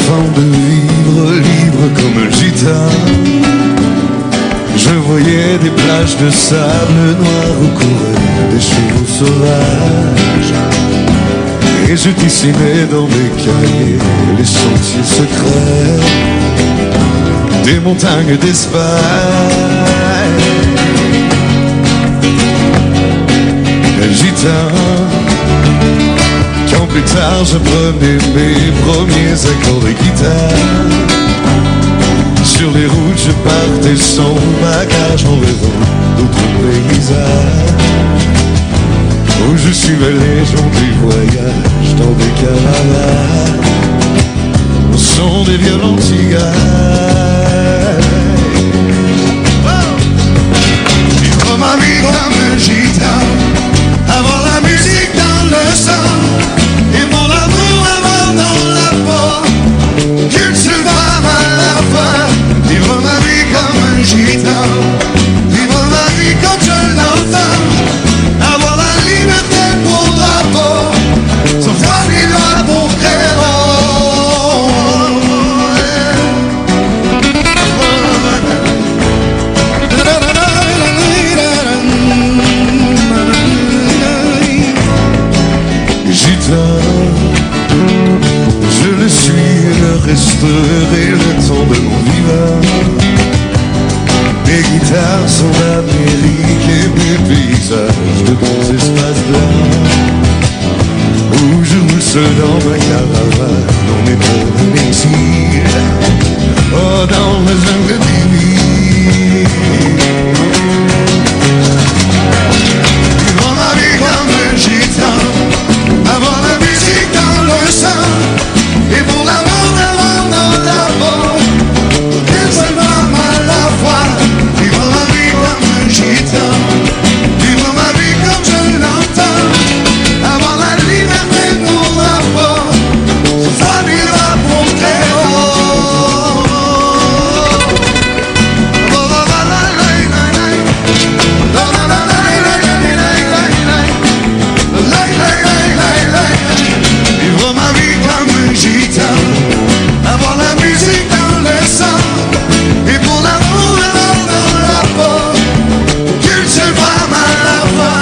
rêvant de vivre libre comme un gitan. Je voyais des plages de sable noir où couraient des chevaux sauvages. Et je dessinais dans mes cahiers les sentiers secrets des montagnes d'Espagne. Un gitan, quand plus tard je prenais mes premiers accords de guitare. Sur les routes je partais sans bagage en rêvant d'autres paysages, où je suivais les gens du voyage dans des caravanes au son des violons cigares. Vivre ma vie comme un gitan, avoir la musique dans le sang et mon amour avoir dans la peau, qu'une seule femme à la fois. Vivre ma vie comme un gitan, vivre ma vie comme je l'entends, avoir la liberté pour drapeau, sans foi ni loi pour credo. Gitan, je le suis et le resterai le temps de mon vivant. Mes guitares sont d'Amérique et mes paysages de grands espaces blancs, où je roule seul dans ma caravane, dans mes peurs de l'exil, oh dans la jungle divine. Vivre ma vie comme un gitan, avoir la musique dans le sang et pour l'amour d'avoir dans la peau, qu'une seule femme à la fois. Vivre ma vie comme un gitan, vivre ma vie comme je l'entends, avoir la liberté pour la peau, sans foi ni loi pour credo. Vivre ma vie comme un gitan, avoir la musique dans le sang et pour l'amour d'avoir dans la peau, qu'une seule femme à la fois.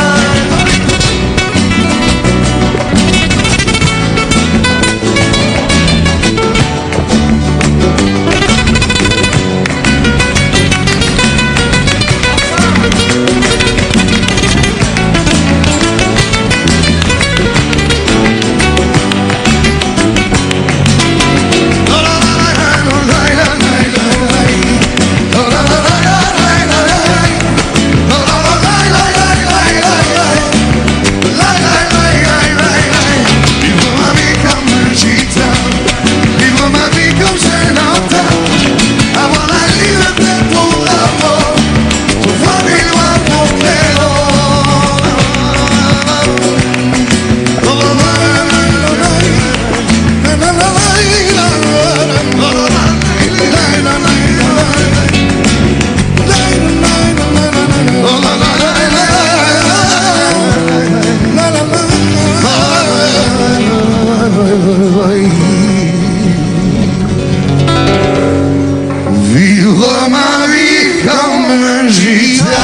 Vivre ma vie comme un gitan.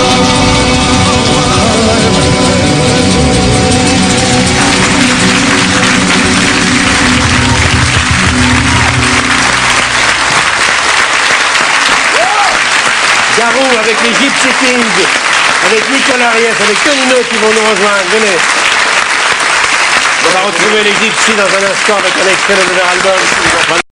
Garou avec les Gypsy Kings, avec Nicolas Rief, avec Tonino qui vont nous rejoindre. Venez. On va retrouver les Gypsy dans un instant avec un extrait de leur album.